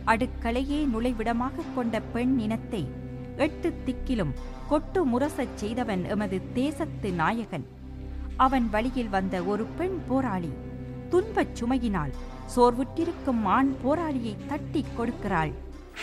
அடுக்களையே நுழைவிடமாக கொண்ட பெண் இனத்தை 8 திக்கிலும் கொட்டு முரசச் செய்தவன் எமது தேசத்து நாயகன். அவன் வழியில் வந்த ஒரு பெண் போராளி துன்பச் சுமையினால் சோர்வுற்றிருக்கும் ஆண் போராளியை தட்டிக் கொடுக்கிறாள்.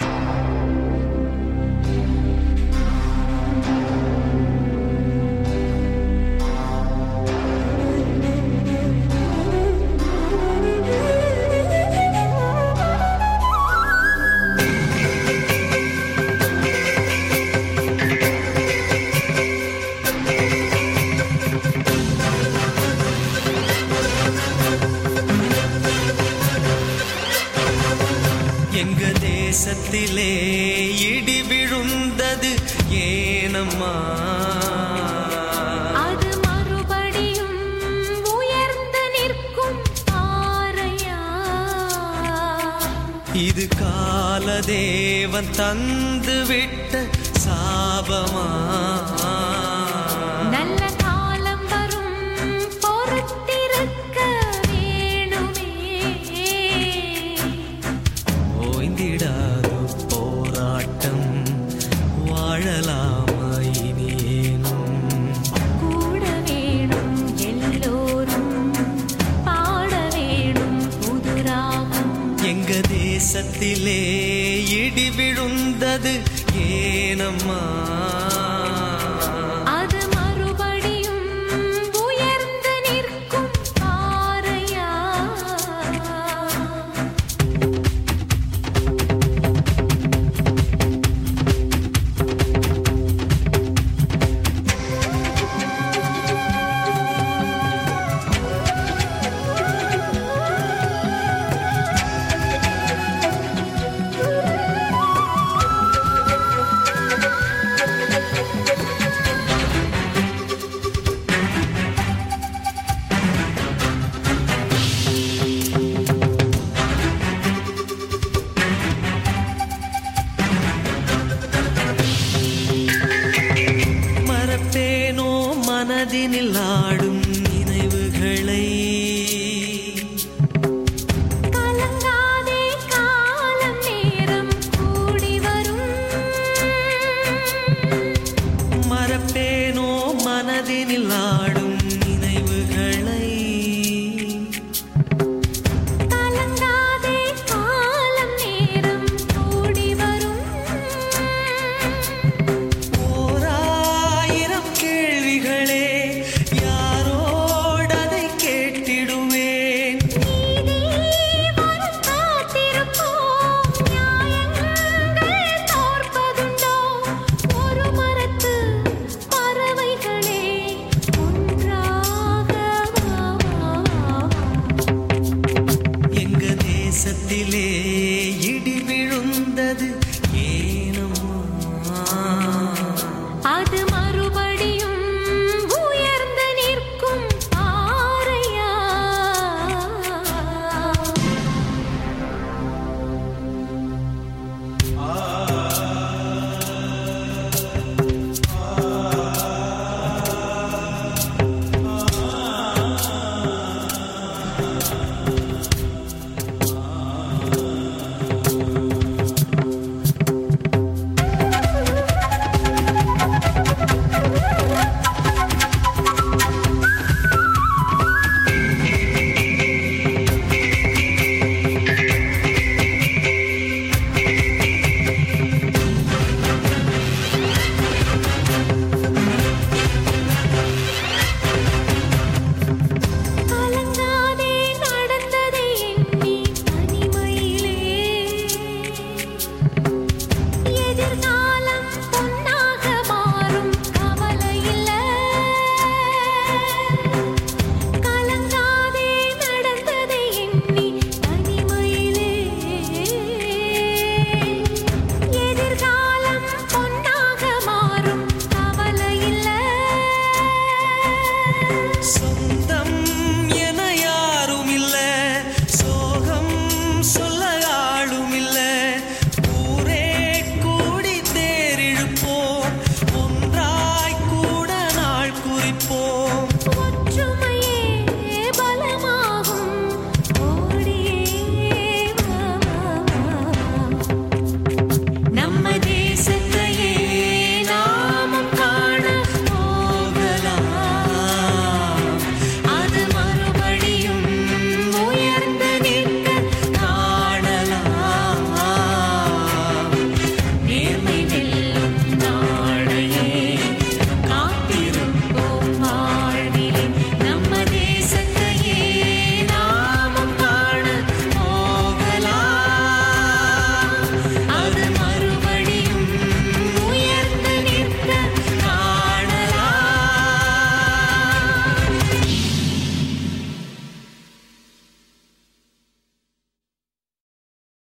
எங்க தேசத்திலே இடி விழுந்தது ஏனம்மா? அது மறுபடியும் உயர்ந்து நிற்கும் பாறையா? இது காலதேவன் தந்து விட்ட சாபமா? நல்ல காலம் வரும் பொறுத்திருக்க வேணுமே. ஓய்ந்திடாது போராட்டம் வாழலாமா இனியேனும்? கூட வேணும் எல்லோரும் பாட வேணும் புதுராகம். எங்க தேசத்திலே இடி விழுந்தது ஏனம்மா? அது மறுபடியும் உயர்ந்து நிற்கும் பாறையா? மறப்பேனோ மனதினில் ஆடும் நினைவுகளை? கலங்காதே காலம் நேரம் கூடி வரும். மறப்பேனோ மனதினில் ஆடும் நினைவுகளை? கலங்காதே காலம் நேரம் கூடி வரும். ஓராயிரம் கேள்விகளே யாரோடதை கேட்டிடுவேன். நீதி வரும் காத்திருப்போம். நியாயங்கள் தோற்பதுண்டோ? ஒரு மரத்து பறவைகளே ஒன்றாக எங்க தேசத்திலே இடி விழுந்தது